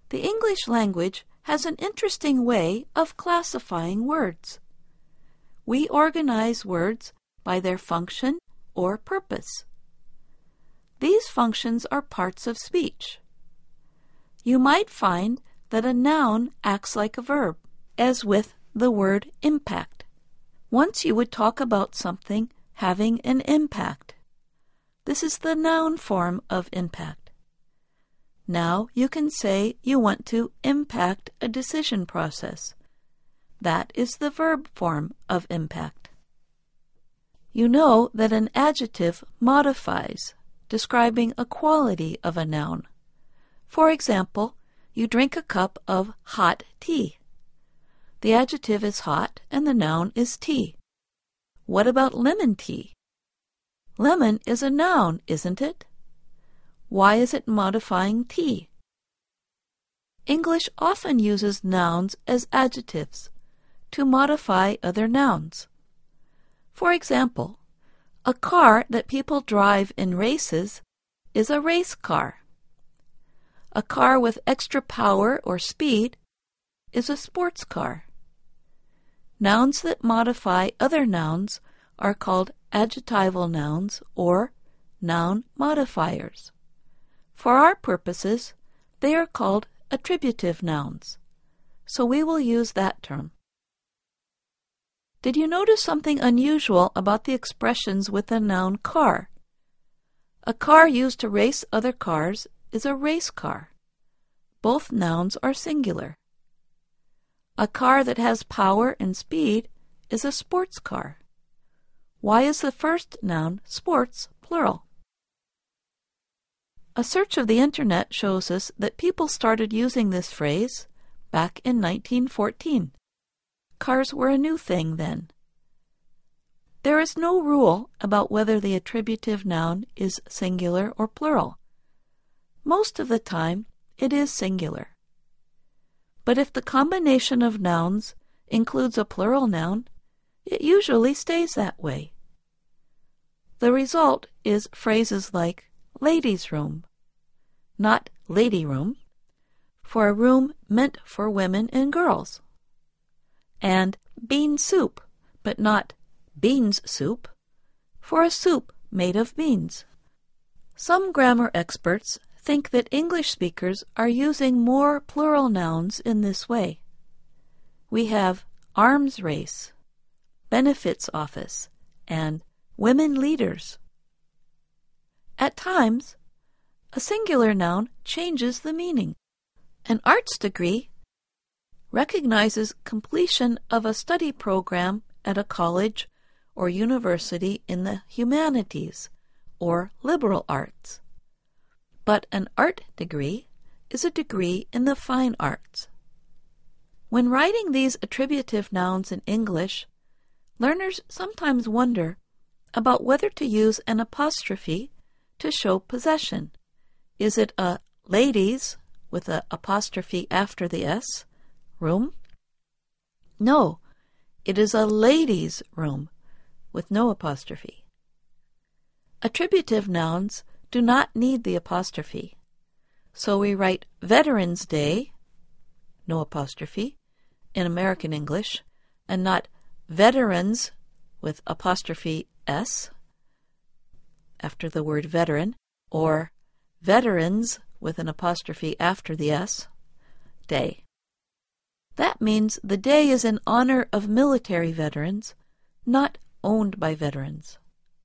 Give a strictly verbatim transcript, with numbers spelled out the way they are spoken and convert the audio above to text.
The English language has an interesting way of classifying words. We organize words by their function or purpose. These functions are parts of speech. You might find that a noun acts like a verb, as with the word impact. Once you would talk about something having an impact. This is the noun form of impact. Now you can say you want to impact a decision process. That is the verb form of impact. You know that an adjective modifies, describing a quality of a noun. For example, you drink a cup of hot tea. The adjective is hot and the noun is tea. What about lemon tea? Lemon is a noun, isn't it? Why is it modifying tea? English often uses nouns as adjectives to modify other nouns. For example, a car that people drive in races is a race car. A car with extra power or speed is a sports car. Nouns that modify other nouns are called adjectival nouns or noun modifiers. For our purposes, they are called attributive nouns, so we will use that term. Did you notice something unusual about the expressions with the noun car? A car used to race other cars is a race car. Both nouns are singular. A car that has power and speed is a sports car. Why is the first noun sports plural? A search of the internet shows us that people started using this phrase back in nineteen fourteen. Cars were a new thing then. There is no rule about whether the attributive noun is singular or plural. Most of the time, it is singular. But if the combination of nouns includes a plural noun, it usually stays that way. The result is phrases like ladies' room, not lady room, for a room meant for women and girls, and bean soup, but not beans soup, for a soup made of beans. Some grammar experts think that English speakers are using more plural nouns in this way. We have arms race, benefits office, and women leaders. At times, a singular noun changes the meaning. An arts degree recognizes completion of a study program at a college or university in the humanities or liberal arts. But an art degree is a degree in the fine arts. When writing these attributive nouns in English, learners sometimes wonder about whether to use an apostrophe to show possession. Is it a ladies with an apostrophe after the S, room? No, it is a ladies' room with no apostrophe. Attributive nouns do not need the apostrophe, so we write Veterans Day, no apostrophe, in American English, and not veterans with apostrophe S after the word veteran, or veterans with an apostrophe after the S, day. That means the day is in honor of military veterans, not owned by veterans.